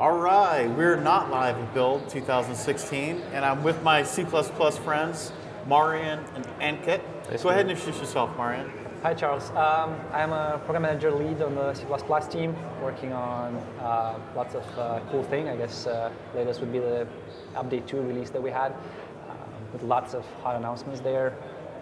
All right, we're not live at Build 2016, and I'm with my C++ friends, Marian and Ankit. Go ahead and introduce yourself, Marian. Hi, Charles. I'm a program manager lead on the C++ team, working on lots of cool things. I guess latest would be the update 2 release that we had, with lots of hot announcements there.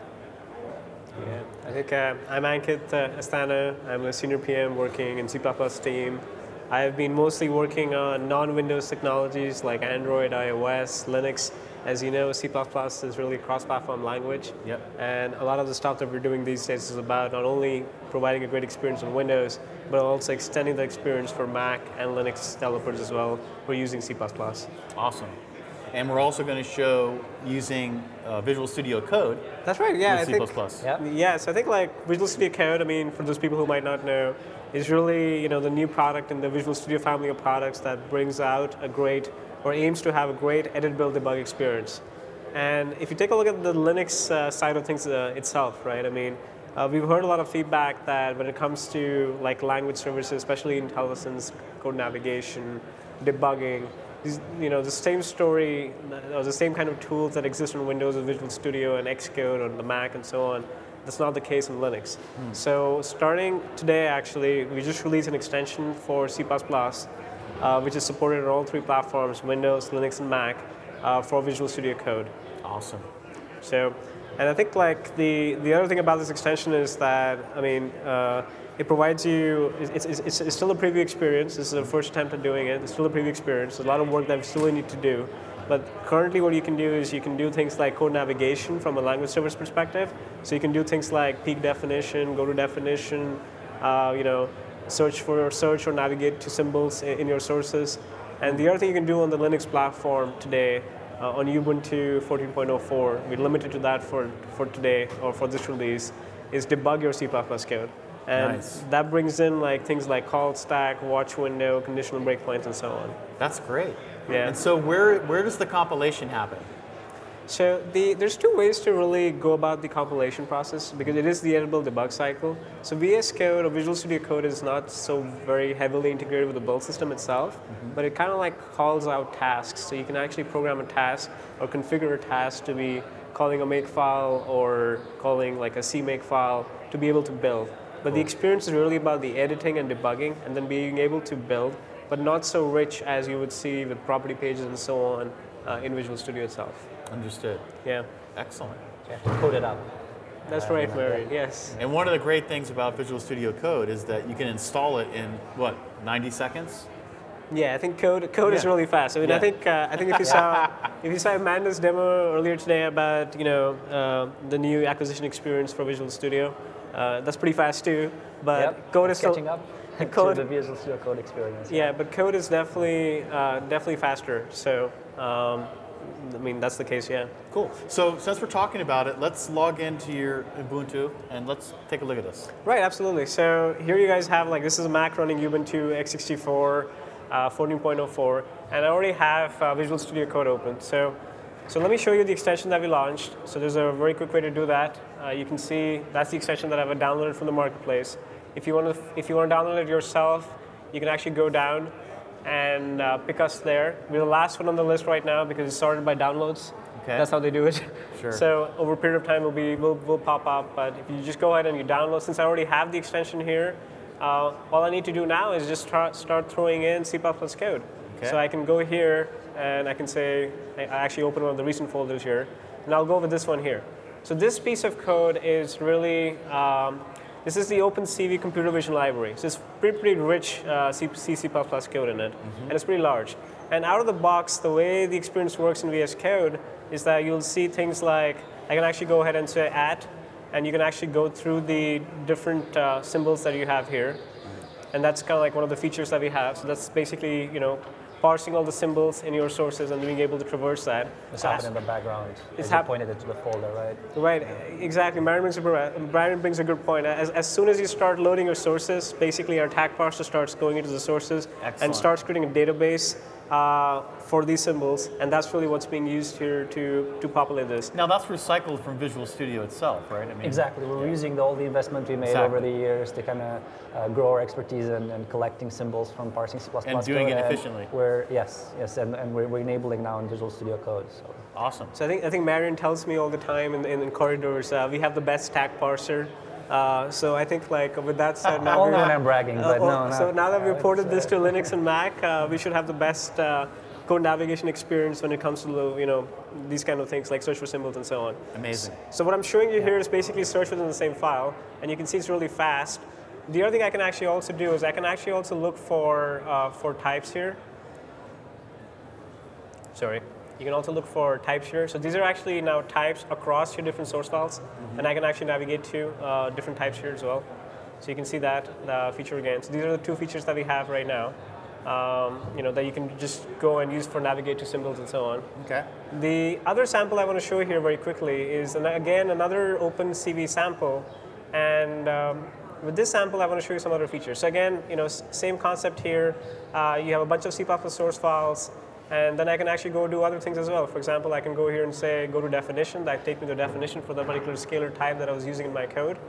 Yeah, I think I'm Ankit Asthana. I'm a senior PM working in C++ team. I've been mostly working on non-Windows technologies like Android, iOS, Linux. As you know, C++ is really a cross-platform language. Yep. And a lot of the stuff that we're doing these days is about not only providing a great experience on Windows, but also extending the experience for Mac and Linux developers as well who are using C++. Awesome. And we're also going to show using Visual Studio Code. That's right, yeah. With C++. Yeah, so I think like Visual Studio Code, I mean, for those people who might not know, is really the new product in the Visual Studio family of products that brings out a great, or aims to have a great edit, build, debug experience. And if you take a look at the Linux side of things itself, right? I mean, we've heard a lot of feedback that when it comes to like language services, especially IntelliSense, code navigation, debugging, the same story, or the same kind of tools that exist on Windows with Visual Studio and Xcode on the Mac and so on, that's not the case in Linux. So starting today, actually, we just released an extension for C++, which is supported on all 3 platforms, Windows, Linux, and Mac, for Visual Studio Code. Awesome. So, and I think like the other thing about this extension is that, I mean, it provides you, it's still a preview experience. This is the first attempt at doing it. It's still a preview experience. There's a lot of work that we still need to do. But currently what you can do is you can do things like code navigation from a language service perspective. So you can do things like peak definition, go to definition, search or navigate to symbols in your sources. And the other thing you can do on the Linux platform today, on Ubuntu 14.04, we're limited to that for today, or for this release, is debug your C++ code. And nice. That brings in like things like call stack, watch window, conditional breakpoints, and so on. That's great. Yeah. And so where does the compilation happen? So there's 2 ways to really go about the compilation process, because it is the editable debug cycle. So VS Code or Visual Studio Code is not so very heavily integrated with the build system itself, but it kind of like calls out tasks. So you can actually program a task or configure a task to be calling a makefile or calling like a CMake file to be able to build. But the experience is really about the editing and debugging and then being able to build, but not so rich as you would see with property pages and so on in Visual Studio itself. Understood. Yeah. Excellent. You have to code it up. That's right, Mary. Yes. And one of the great things about Visual Studio Code is that you can install it in, 90 seconds? Yeah, I think code is really fast. I mean, Yeah. I think if you saw Amanda's demo earlier today about the new acquisition experience for Visual Studio, that's pretty fast too. But code is still catching up code, to the Visual Studio Code experience. Yeah, but code is definitely faster. So I mean, that's the case. Yeah. Cool. So since we're talking about it, let's log into your Ubuntu and let's take a look at this. Right, absolutely. So here you guys have this is a Mac running Ubuntu x64 14.04, and I already have Visual Studio Code open. So let me show you the extension that we launched. So there's a very quick way to do that. You can see that's the extension that I've downloaded from the marketplace. If you want to download it yourself, you can actually go down and pick us there. We're the last one on the list right now because it's sorted by downloads. Okay. That's how they do it. Sure. So over a period of time, we'll pop up. But if you just go ahead and you download, since I already have the extension here, all I need to do now is just start throwing in C++ code. Okay. So I can go here and I can say, I actually open one of the recent folders here, and I'll go with this one here. So this piece of code is really, this is the OpenCV computer vision library. So it's pretty rich C++ code in it, and it's pretty large. And out of the box, the way the experience works in VS Code is that you'll see things like, I can actually go ahead and say @ and you can actually go through the different symbols that you have here. And that's kind of like one of the features that we have. So that's basically, parsing all the symbols in your sources and being able to traverse that. It's happening in the background. It's you pointed it to the folder, right? Right, exactly. Brian brings a good point. As soon as you start loading your sources, basically our tag parser starts going into the sources and starts creating a database for these symbols, and that's really what's being used here to populate this. Now that's recycled from Visual Studio itself, right? I mean, exactly. We're using all the investment we made over the years to kind of grow our expertise in collecting symbols from parsing C++ and doing it efficiently. We're yes, and we're enabling now in Visual Studio Code. So. Awesome. So I think Marion tells me all the time in corridors, we have the best stack parser. So I think like with that said, now only when I'm bragging, but no. So now that we've ported this to Linux and Mac, we should have the best code navigation experience when it comes to these kind of things like search for symbols and so on. Amazing. So what I'm showing you here is basically search within the same file, and you can see it's really fast. The other thing I can actually also do is I can actually also look for types here. Sorry. You can also look for types here. So these are actually now types across your different source files, and I can actually navigate to different types here as well. So you can see that feature again. So these are the two features that we have right now. That you can just go and use for navigate to symbols and so on. Okay. The other sample I want to show here very quickly is again another OpenCV sample, and with this sample I want to show you some other features. So again, same concept here. You have a bunch of C++ source files. And then I can actually go do other things as well. For example, I can go here and say, go to definition. That takes me to definition for the particular scalar type that I was using in my code.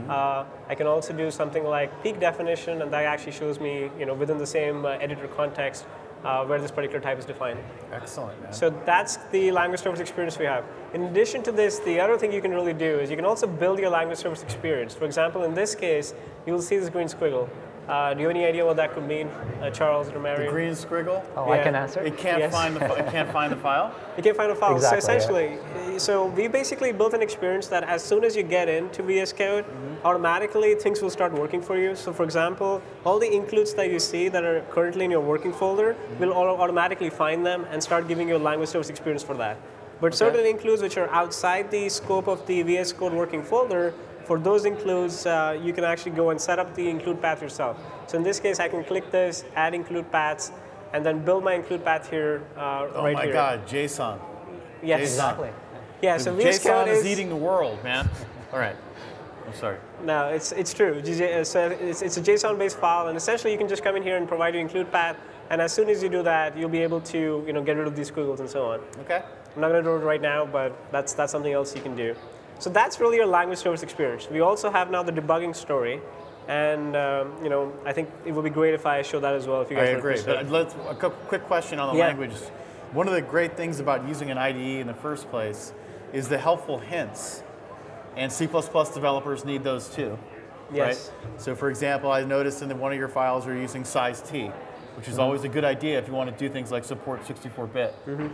I can also do something like peak definition, and that actually shows me, within the same editor context, where this particular type is defined. Excellent, man. So that's the language service experience we have. In addition to this, the other thing you can really do is you can also build your language service experience. For example, in this case, you will see this green squiggle. Do you have any idea what that could mean, Charles or Marion? The green squiggle? Oh, yeah. I can answer? It can't find the it can't find the file? It can't find the file. Exactly, so essentially, so we basically built an experience that as soon as you get into VS Code, automatically things will start working for you. So for example, all the includes that you see that are currently in your working folder will automatically find them and start giving you a language service experience for that. But certain includes which are outside the scope of the VS Code working folder, for those includes, you can actually go and set up the include path yourself. So in this case, I can click this, add include paths, and then build my include path here, right here. Oh my God, JSON. Yes. Exactly. Yeah, so VS Code JSON is eating the world, man. All right. I'm sorry. No, it's true. So it's a JSON-based file, and essentially you can just come in here and provide your include path, and as soon as you do that, you'll be able to get rid of these squiggles and so on. Okay. I'm not going to do it right now, but that's something else you can do. So that's really your language service experience. We also have now the debugging story, and I think it would be great if I show that as well. If you guys I agree. But a quick question on the language. One of the great things about using an IDE in the first place is the helpful hints, and C++ developers need those too. Yes. Right? So for example, I noticed in one of your files you're using size T, which is always a good idea if you want to do things like support 64-bit.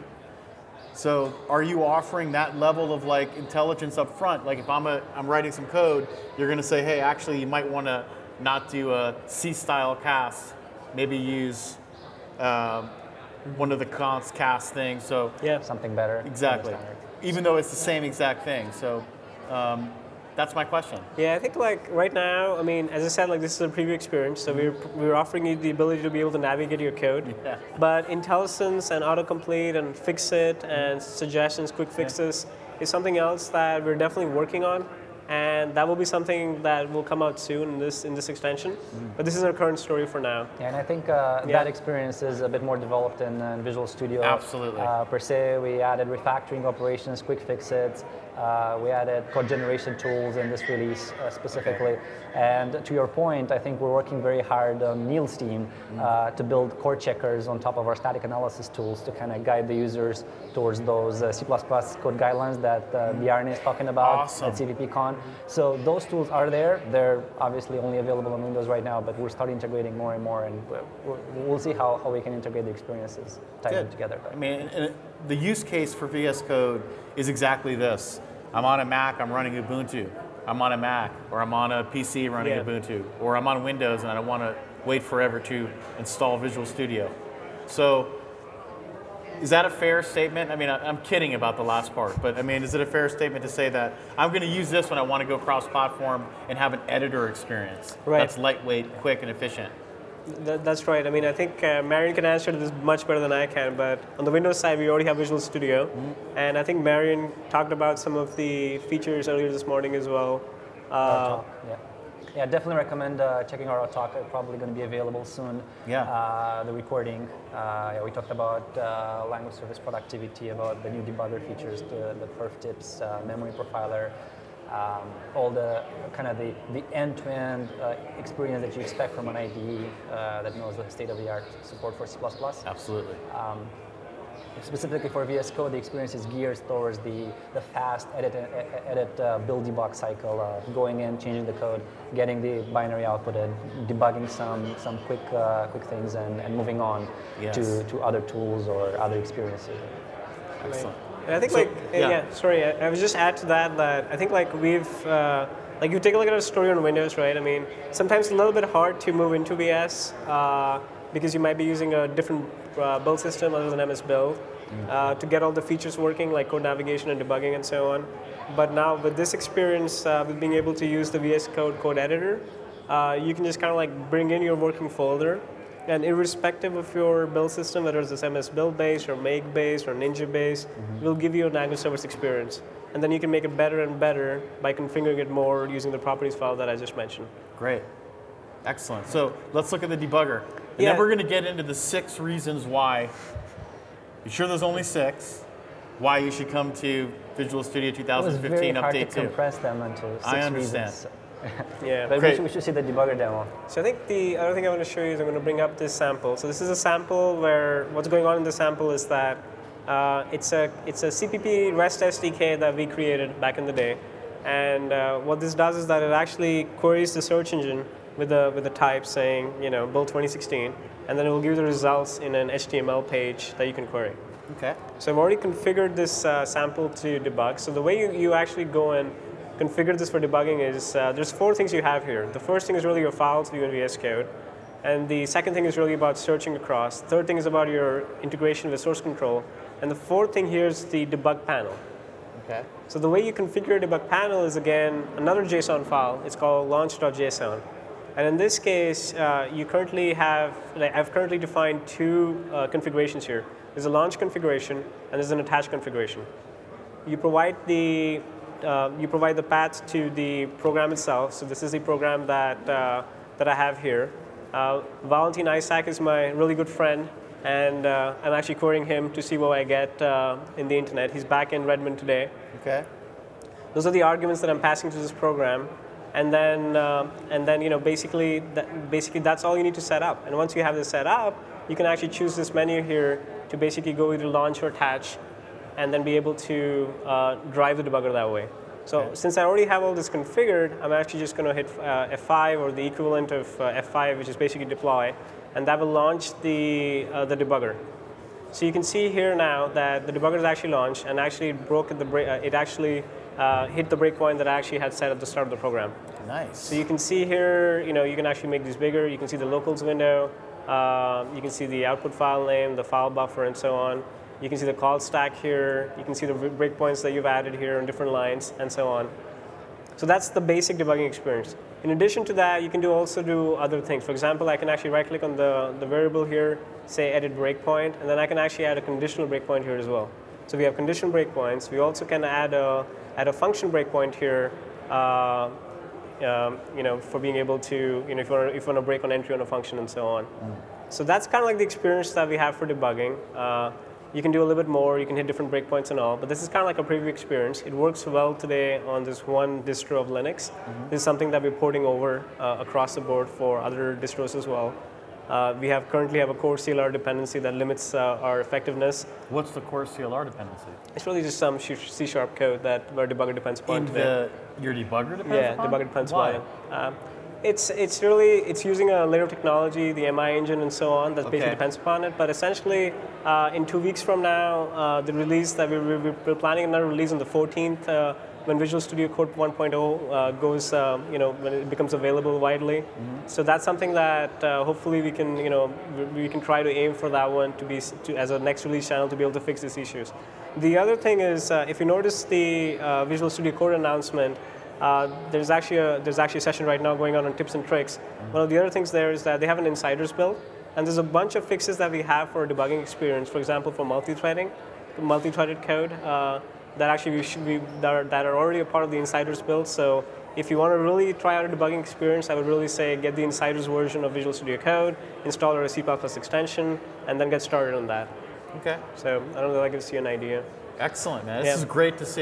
So are you offering that level of intelligence up front? Like if I'm writing some code, you're going to say, hey, actually you might want to not do a C-style cast, maybe use one of the const cast things. So something better. Exactly. Even though it's the same exact thing. So that's my question. Yeah, I think right now, as I said, this is a preview experience, so we're offering you the ability to be able to navigate your code. Yeah. But IntelliSense and autocomplete and fix-it and suggestions, quick fixes is something else that we're definitely working on, and that will be something that will come out soon in this extension. But this is our current story for now. Yeah, and I think that experience is a bit more developed in Visual Studio. Absolutely. Per se, we added refactoring operations, quick fixes. We added code generation tools in this release specifically. Okay. And to your point, I think we're working very hard on Neil's team to build core checkers on top of our static analysis tools to kind of guide the users towards those C++ code guidelines that Bjarne is talking about at CVPCon. So those tools are there. They're obviously only available on Windows right now, but we're starting integrating more and more, and we'll see how we can integrate the experiences, tie them together. The use case for VS Code is exactly this. I'm on a Mac, I'm running Ubuntu. I'm on a Mac, or I'm on a PC running Ubuntu, or I'm on Windows and I don't want to wait forever to install Visual Studio. So is that a fair statement? I'm kidding about the last part, but is it a fair statement to say that I'm going to use this when I want to go cross-platform and have an editor experience that's lightweight, quick, and efficient? That's right. I think Marion can answer this much better than I can, but on the Windows side, we already have Visual Studio, and I think Marion talked about some of the features earlier this morning as well. Yeah, definitely recommend checking out our talk. It's probably going to be available soon. The recording. We talked about language service productivity, about the new debugger features, the perf tips, memory profiler. all the kind of the end-to-end experience that you expect from an IDE that knows the state-of-the-art support for C++. Absolutely. Specifically for VS Code, the experience is geared towards the fast edit build debug cycle of going in, changing the code, getting the binary outputted, debugging some quick things, and moving on Yes. to other tools or other experiences. Excellent. And I think So, I would just add to that I think like we've like you take a look at our story on Windows, right? I mean, sometimes it's a little bit hard to move into VS because you might be using a different build system other than MS Build to get all the features working, like code navigation and debugging and so on. But now with this experience, with being able to use the VS Code code editor, you can just kind of like bring in your working folder, and irrespective of your build system, whether it's this MS Build based or Make based or Ninja based, it will give you an Angular service experience. And then you can make it better and better by configuring it more using the properties file that I just mentioned. Great. Excellent. So let's look at the debugger. And then we're going to get into the 6 reasons why, you sure there's only 6, why you should come to Visual Studio 2015 It was very hard Update to 2. compress them into 6 I understand. reasons. Yeah. But we should see the debugger demo. So I think the other thing I want to show you is I'm going to bring up this sample. So this is a sample where what's going on in the sample is that it's a CPP REST SDK that we created back in the day. And what this does is that it actually queries the search engine with a type saying, build 2016, and then it will give you the results in an HTML page that you can query. Okay. So I've already configured this sample to debug. So the way you actually go and configure this for debugging is there's 4 things you have here. The first thing is really your files view in VS Code. And the second thing is really about searching across. Third thing is about your integration with source control. And the fourth thing here is the debug panel. Okay. So the way you configure a debug panel is, again, another JSON file. It's called launch.json. And in this case, you currently have, I've currently defined 2 configurations here. There's a launch configuration and there's an attach configuration. You provide the path to the program itself. So this is the program that I have here. Valentin Isaac is my really good friend, and I'm actually querying him to see what I get in the internet. He's back in Redmond today. Okay. Those are the arguments that I'm passing to this program, and then basically that's all you need to set up. And once you have this set up, you can actually choose this menu here to basically go either launch or attach, and then be able to drive the debugger that way. So since I already have all this configured, I'm actually just going to hit F5 or the equivalent of F5, which is basically deploy, and that will launch the debugger. So you can see here now that the debugger is actually launched and actually broke at it actually hit the breakpoint that I actually had set at the start of the program. Nice. So you can see here, you can actually make these bigger. You can see the locals window. You can see the output file name, the file buffer, and so on. You can see the call stack here. You can see the breakpoints that you've added here on different lines, and so on. So that's the basic debugging experience. In addition to that, you can also do other things. For example, I can actually right-click on the variable here, say edit breakpoint, and then I can actually add a conditional breakpoint here as well. So we have conditional breakpoints. We also can add a function breakpoint here, for being able to, if you want to break on entry on a function and so on. So that's kind of like the experience that we have for debugging. You can do a little bit more. You can hit different breakpoints and all, but this is kind of like a preview experience. It works well today on this one distro of Linux. This is something that we're porting over across the board for other distros as well. We currently have a core CLR dependency that limits our effectiveness. What's the core CLR dependency? It's really just some C# code where debugger depends upon today. Your debugger depends Yeah, upon? debugger depends Why? upon it. It's using a layer technology, the MI engine and so on, that basically depends upon it. But essentially, in 2 weeks from now, the release that we're planning another release on the 14th, when Visual Studio Code 1.0 goes, when it becomes available widely. So that's something that hopefully we can try to aim for that one as a next release channel to be able to fix these issues. The other thing is, if you notice the Visual Studio Code announcement, there's actually a session right now going on tips and tricks. One of the other things there is that they have an insiders build, and there's a bunch of fixes that we have for a debugging experience. For example, for multi-threaded code that actually that are already a part of the insiders build. So if you want to really try out a debugging experience, I would really say get the insiders version of Visual Studio Code, install our C++ extension, and then get started on that. Okay. So I don't know if that gives you an idea. Excellent, man. This is great to see.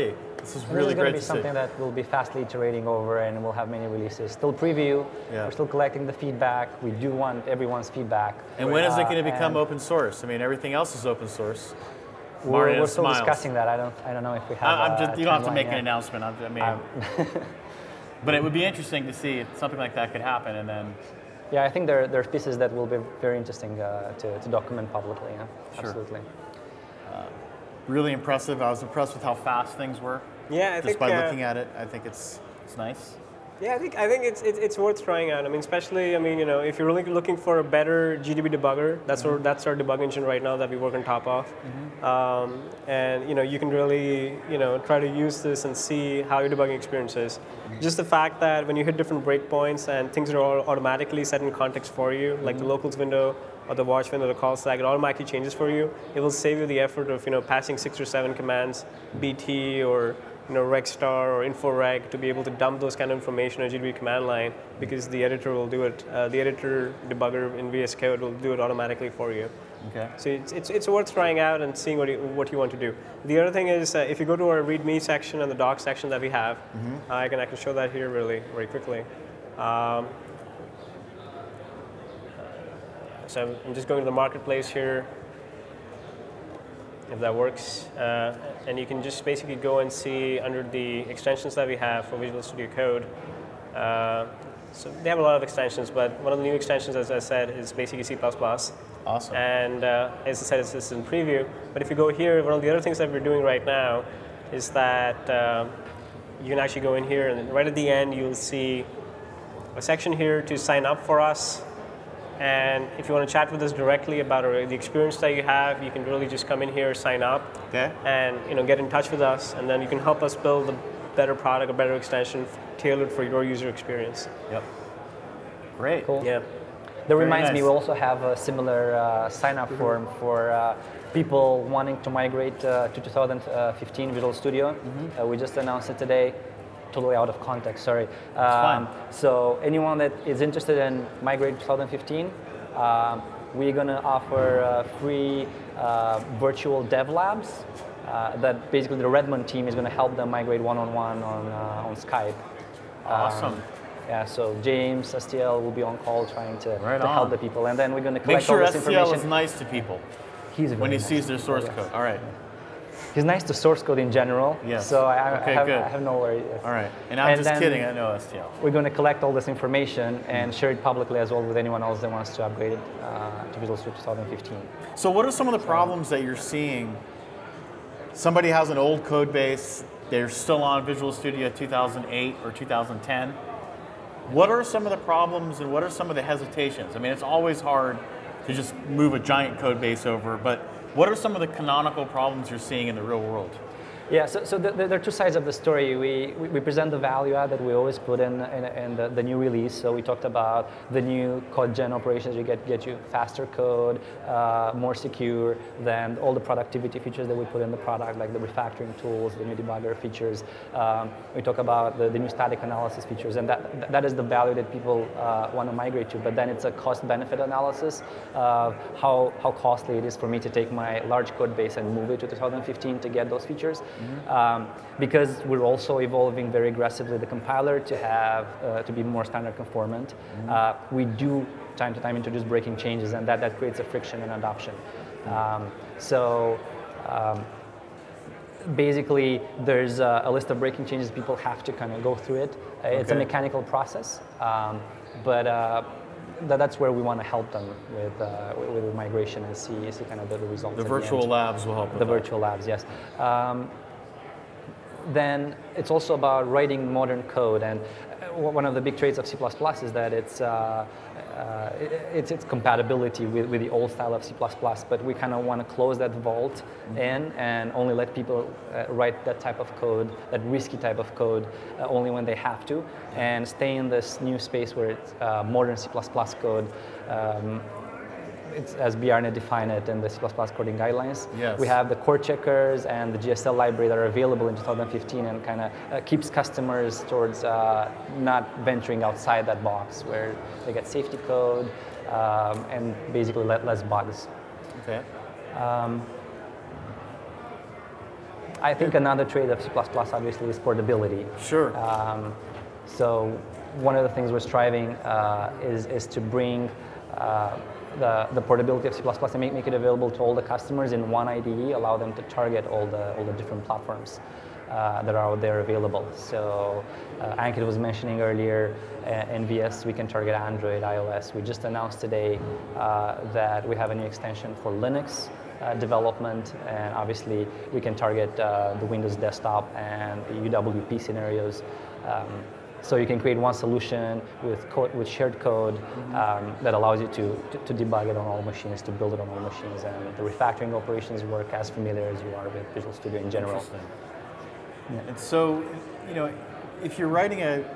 This is This really is going great to be to something see. that we'll be fastly iterating over, and we'll have many releases. Still preview. Yeah. We're still collecting the feedback. We do want everyone's feedback. And when is it going to become and open source? I mean, everything else is open source. We're still smiles. discussing that. I don't know if we have. I'm just, you don't have to timeline make an yet. announcement. I mean, but it would be interesting to see if something like that could happen, and then Yeah, I think there's pieces that will be very interesting to document publicly. Yeah, Sure. absolutely. really impressive. I was impressed with how fast things were. Yeah, I Just think by looking at it, I think it's nice. Yeah, I think it's worth trying out. I mean, especially if you're really looking for a better GDB debugger, that's our debug engine right now that we work on top of, and you can really try to use this and see how your debugging experience is. Just the fact that when you hit different breakpoints and things are all automatically set in context for you, like the locals window or the watch window, the call stack, it automatically changes for you. It will save you the effort of passing 6 or 7 commands, BT or regstar or inforeg to be able to dump those kind of information on GDB command line, because the editor will do it. The editor debugger in VS Code will do it automatically for you. Okay. So it's worth trying out and seeing what you want to do. The other thing is if you go to our README section and the doc section that we have, I can show that here really very quickly. So I'm just going to the marketplace here, if that works. And you can just basically go and see under the extensions that we have for Visual Studio Code. So they have a lot of extensions, but one of the new extensions, as I said, is basically C++. Awesome. And as I said, it's in preview. But if you go here, one of the other things that we're doing right now is that you can actually go in here, and then right at the end, you'll see a section here to sign up for us. And if you want to chat with us directly about the experience that you have, you can really just come in here, sign up, and get in touch with us, and then you can help us build a better product, a better extension tailored for your user experience. Yep. Great. Cool. Yeah. That reminds me, nice. we also have a similar sign-up form for people wanting to migrate to 2015 Visual Studio. We just announced it today. Totally out of context, sorry. fine. So anyone that is interested in migrating to 2015, we're going to offer free virtual dev labs that basically the Redmond team is going to help them migrate one-on-one on Skype. Awesome. Yeah, so James, STL will be on call trying to help on. the people, and then we're going to Make collect sure all this STL information. is nice to people He's very when he nice. sees their source Yes. code. All right. He's nice to source code in general. Yes. So I Okay, have, good. I have no worries. All right. And I'm just then kidding. I know STL. We're going to collect all this information and share it publicly as well with anyone else that wants to upgrade it to Visual Studio 2015. So what are some of the problems that you're seeing? Somebody has an old code base. They're still on Visual Studio 2008 or 2010. What are some of the problems and what are some of the hesitations? I mean, it's always hard to just move a giant code base over, but what are some of the canonical problems you're seeing in the real world? Yeah, so there are two sides of the story. We present the value add that we always put in the new release. So we talked about the new code gen operations. You get you faster code, more secure than all the productivity features that we put in the product, like the refactoring tools, the new debugger features. We talk about the new static analysis features, and that is the value that people want to migrate to. But then it's a cost-benefit analysis of how costly it is for me to take my large code base and move it to 2015 to get those features. Because we're also evolving very aggressively the compiler to have to be more standard conformant. We do time to time introduce breaking changes, and that creates a friction in adoption. Basically, there's a list of breaking changes. People have to kind of go through it. It's a mechanical process, but that's where we want to help them with the migration and see kind of the results. The at virtual end. labs will help with The that. virtual labs, yes. Then it's also about writing modern code, and one of the big traits of C++ is that it's its compatibility with the old style of C++, but we kind of want to close that vault in and only let people write that type of code, that risky type of code, only when they have to, and stay in this new space where it's modern C++ code. It's as Bjarne defined it in the C++ coding guidelines. Yes. We have the core checkers and the GSL library that are available in 2015 and kind of keeps customers towards not venturing outside that box where they get safety code and basically less bugs. Okay. I think another trait of C++ obviously is portability. Sure. So one of the things we're striving is to bring the portability of C++ and make it available to all the customers in one IDE, allow them to target all the different platforms that are out there available. So Ankit was mentioning earlier, in VS we can target Android, iOS. We just announced today that we have a new extension for Linux development, and obviously we can target the Windows desktop and the UWP scenarios. So you can create one solution with shared code that allows you to debug it on all machines, to build it on all machines, and the refactoring operations work as familiar as you are with Visual Studio in general. Interesting. Yeah. And so, if you're writing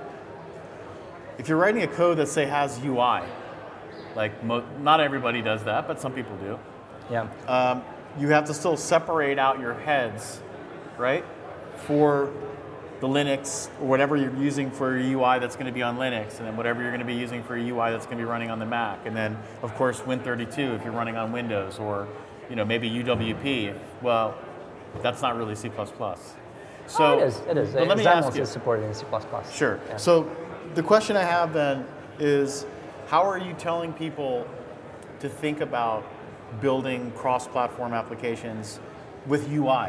a code that say has UI, like not everybody does that, but some people do. Yeah. You have to still separate out your heads, right, for the Linux or whatever you're using for a UI that's going to be on Linux, and then whatever you're going to be using for a UI that's going to be running on the Mac, and then of course Win32 if you're running on Windows, or maybe UWP. Well, that's not really C++. So it is. But let me ask you. is supported in C++. Sure. Yeah. So the question I have then is, how are you telling people to think about building cross-platform applications with UI?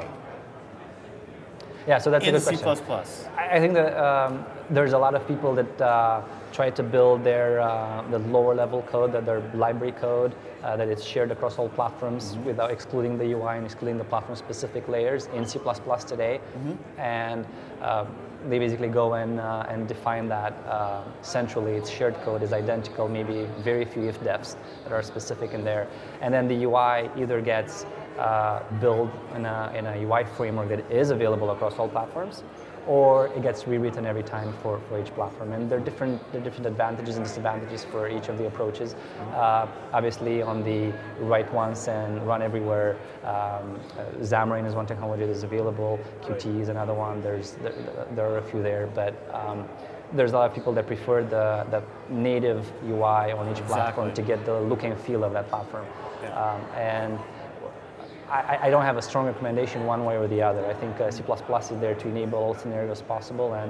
Yeah, so that's a in good C++. question. I think that there's a lot of people that try to build their the lower level code, their library code, that is shared across all platforms without excluding the UI and excluding the platform-specific layers in C++ today. And they basically go and define that centrally. Its shared code is identical, maybe very few if-defs that are specific in there. And then the UI either gets built in a UI framework that is available across all platforms, or it gets rewritten every time for each platform. And there are different advantages and disadvantages for each of the approaches. Obviously, on the write once and run everywhere, Xamarin is one technology that is available. Qt is another one. There are a few there, but there's a lot of people that prefer the native UI on each platform to get the look and feel of that platform. Yeah. And I don't have a strong recommendation one way or the other. I think C++ is there to enable all scenarios possible, and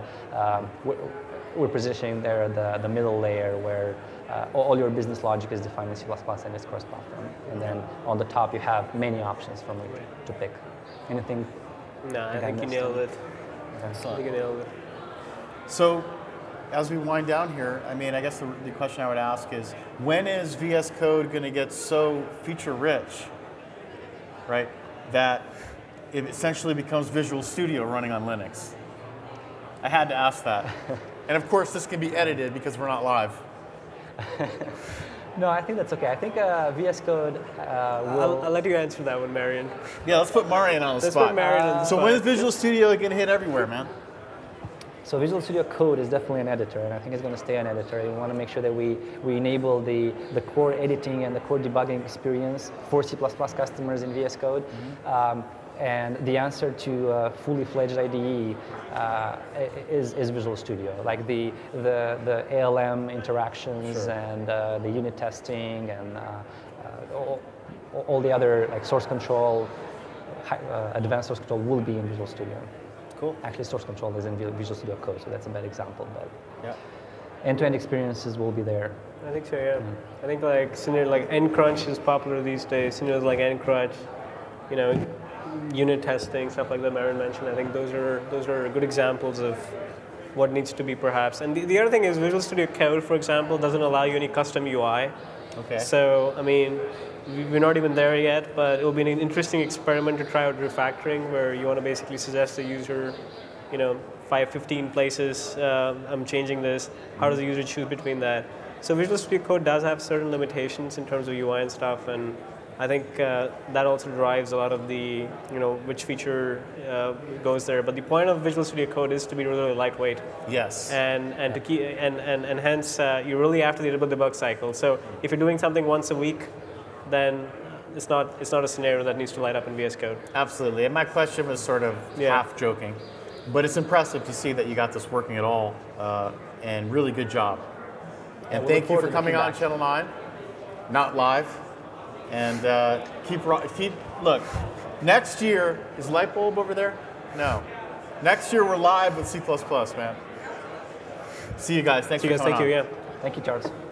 we're positioning there the middle layer where all your business logic is defined in C++ and it's cross-platform. And then on the top you have many options from which to pick. Anything? No, I think you nailed it. Okay. I think you nailed it. So, as we wind down here, I guess the question I would ask is, when is VS Code going to get so feature-rich, right, that it essentially becomes Visual Studio running on Linux? I had to ask that. And of course, this can be edited because we're not live. No, I think that's okay. I think VS Code will... I'll let you answer that one, Marian. Yeah, let's put Marian on the Let's spot. put Marian on the So spot. when is Visual Studio going to hit everywhere, man? So Visual Studio Code is definitely an editor, and I think it's going to stay an editor. We want to make sure that we enable the core editing and the core debugging experience for C++ customers in VS Code. And the answer to a fully fledged IDE is Visual Studio, like the ALM interactions and the unit testing and all the other like source control, advanced source control will be in Visual Studio. Cool. Actually, source control is in Visual Studio Code, so that's a bad example, but Yeah. end-to-end experiences will be there. I think so, yeah. I think like scenarios like NCrunch is popular these days. Scenarios like NCrunch, unit testing, stuff like that Marian mentioned. I think those are good examples of what needs to be perhaps. And the other thing is Visual Studio Code, for example, doesn't allow you any custom UI. Okay. So, we're not even there yet, but it will be an interesting experiment to try out refactoring where you want to basically suggest the user, 15 places, I'm changing this. How does the user choose between that? So Visual Studio Code does have certain limitations in terms of UI and stuff, and I think that also drives a lot of the, which feature goes there. But the point of Visual Studio Code is to be really lightweight. Yes. And to keep and hence you really have to deal with the debug cycle. So if you're doing something once a week, then it's not a scenario that needs to light up in VS Code. Absolutely. And my question was sort of half joking, but it's impressive to see that you got this working at all, and really good job. And we'll thank you look for forward to the coming on feedback. Channel 9, not live. And keep look. Next year is Lightbulb over there. No. Next year we're live with C++, man. See you guys. Thanks So for you guys, coming thank on. you. Yeah. Thank you, Charles.